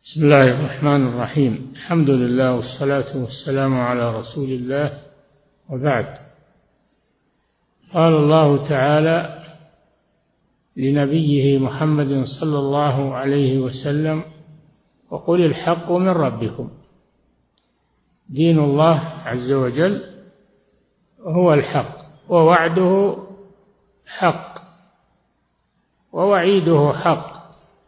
بسم الله الرحمن الرحيم. الحمد لله والصلاة والسلام على رسول الله، وبعد. قال الله تعالى لنبيه محمد صلى الله عليه وسلم: وقل الحق من ربكم. دين الله عز وجل هو الحق، ووعده حق، ووعيده حق،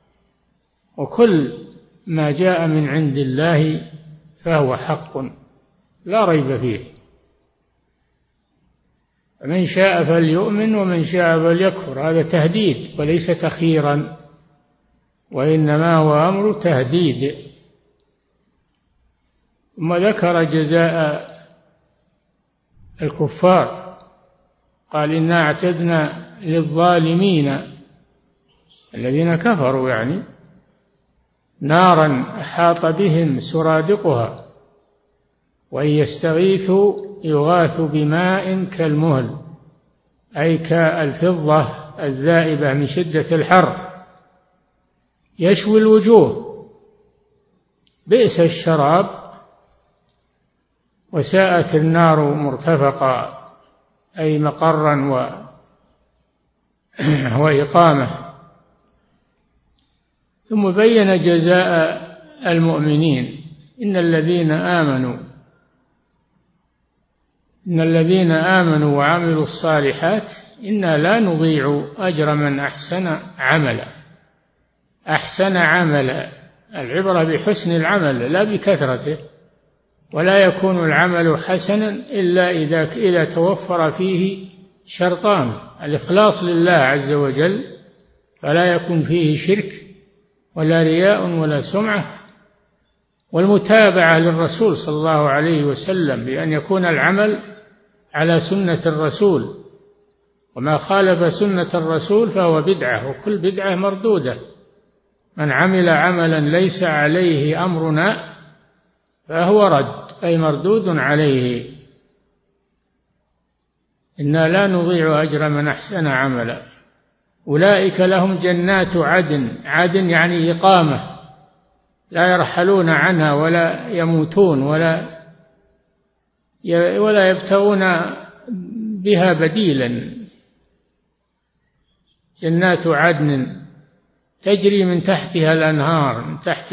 وكل ما جاء من عند الله فهو حق لا ريب فيه. من شاء فليؤمن ومن شاء فليكفر. هذا تهديد وليس تخييرا، وإنما هو أمر تهديد. ثم ذكر جزاء الكفار، قال: إنا أعتدنا للظالمين الذين كفروا يعني نارا أحاط بهم سرادقها وإن يستغيثوا يغاثوا بماء كالمهل، أي كالفضة الذائبة من شدة الحر، يشوي الوجوه، بئس الشراب وساءت النار مرتفقا، أي مقرا وإقامة. ثم بين جزاء المؤمنين: إن الذين آمنوا وعملوا الصالحات إنا لا نضيع أجر من أحسن عملا. أحسن عملا، العبرة بحسن العمل لا بكثرته، ولا يكون العمل حسنا إلا إذا توفر فيه شرطان: الإخلاص لله عز وجل، فلا يكون فيه شرك ولا رياء ولا سمعة، والمتابعة للرسول صلى الله عليه وسلم، بأن يكون العمل على سنة الرسول، وما خالف سنة الرسول فهو بدعة، وكل بدعة مردودة. من عمل عملا ليس عليه أمرنا فهو رد، أي مردود عليه. إنا لا نضيع أجر من أحسن عملا. أولئك لهم جنات عدن. عدن يعني إقامة، لا يرحلون عنها ولا يموتون ولا يبتغون بها بديلا. جنات عدن تجري من تحتها الأنهار،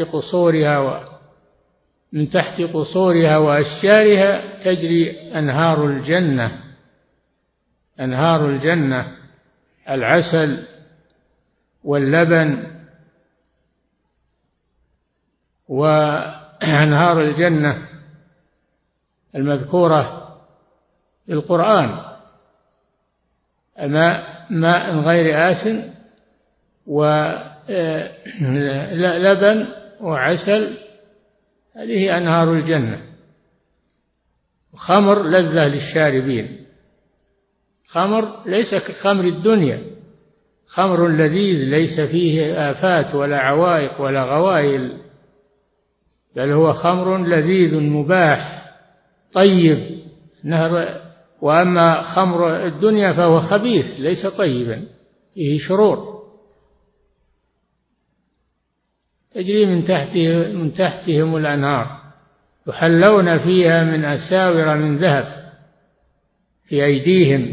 من تحت قصورها وأشجارها تجري أنهار الجنة. أنهار الجنة العسل واللبن. وأنهار الجنة المذكورة في القرآن: ماء غير آسن، ولبن وعسل، هذه أنهار الجنة. خمر لذة للشاربين. خمر ليس كخمر الدنيا، خمر لذيذ ليس فيه آفات ولا عوائق ولا غوائل، بل هو خمر لذيذ مباح طيب. وأما خمر الدنيا فهو خبيث ليس طيبا، فيه شرور. تجري من تحتهم الأنهار، يحلون فيها من أساور من ذهب في أيديهم،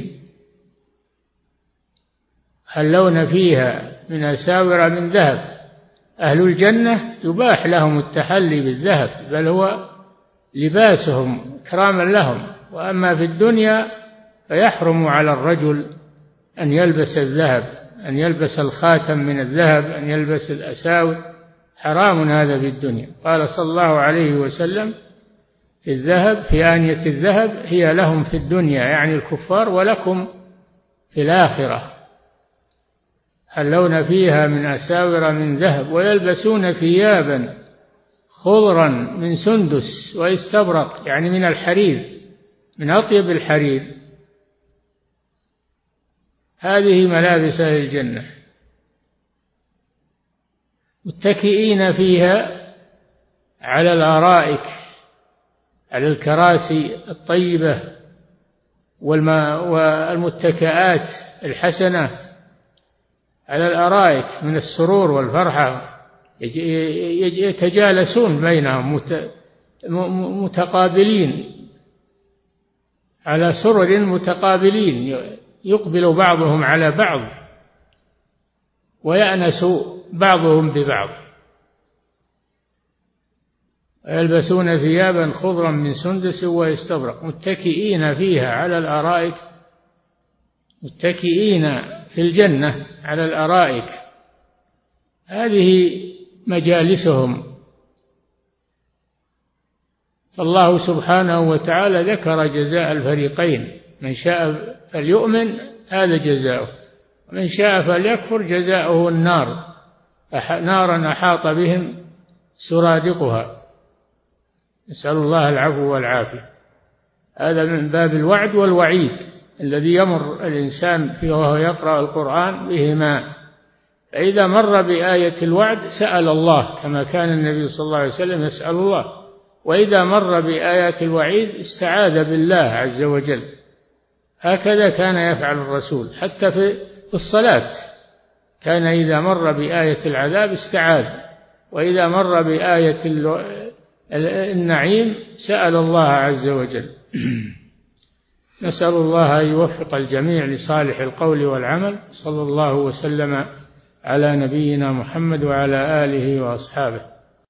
يحلون فيها من أساور من ذهب. أهل الجنة يباح لهم التحلي بالذهب، بل هو لباسهم إكراما لهم. وأما في الدنيا فيحرم على الرجل أن يلبس الذهب، أن يلبس الخاتم من الذهب، أن يلبس الأساور، حرام هذا في الدنيا. قال صلى الله عليه وسلم: في الذهب، في آنية الذهب هي لهم في الدنيا، يعني الكفار، ولكم في الآخرة. حلون فيها من أساور من ذهب ويلبسون ثيابا خضرا من سندس واستبرق، يعني من الحرير، من أطيب الحرير. هذه ملابس أهل الجنة. متكئين فيها على الأرائك، على الكراسي الطيبة والمتكئات الحسنة، على الأرائك من السرور والفرحة يتجالسون بينهم متقابلين على سرر متقابلين، يقبل بعضهم على بعض ويأنس بعضهم ببعض، يلبسون ثيابا خضرا من سندس واستبرق متكئين فيها على الأرائك، متكئين في الجنة على الأرائك، هذه مجالسهم. فالله سبحانه وتعالى ذكر جزاء الفريقين، من شاء فليؤمن هذا جزاؤه، ومن شاء فليكفر جزاؤه النار، نارا أحاط بهم سرادقها، نسأل الله العفو والعافية. هذا من باب الوعد والوعيد الذي يمر الإنسان فيه وهو يقرأ القرآن بهما. فإذا مر بآية الوعد سأل الله كما كان النبي صلى الله عليه وسلم يسأل الله، وإذا مر بآيات الوعيد استعاذ بالله عز وجل. هكذا كان يفعل الرسول حتى في الصلاة، كان إذا مر بآية العذاب استعاذ، وإذا مر بآية النعيم سأل الله عز وجل. نسأل الله أن يوفق الجميع لصالح القول والعمل. صلى الله وسلم على نبينا محمد وعلى آله وأصحابه.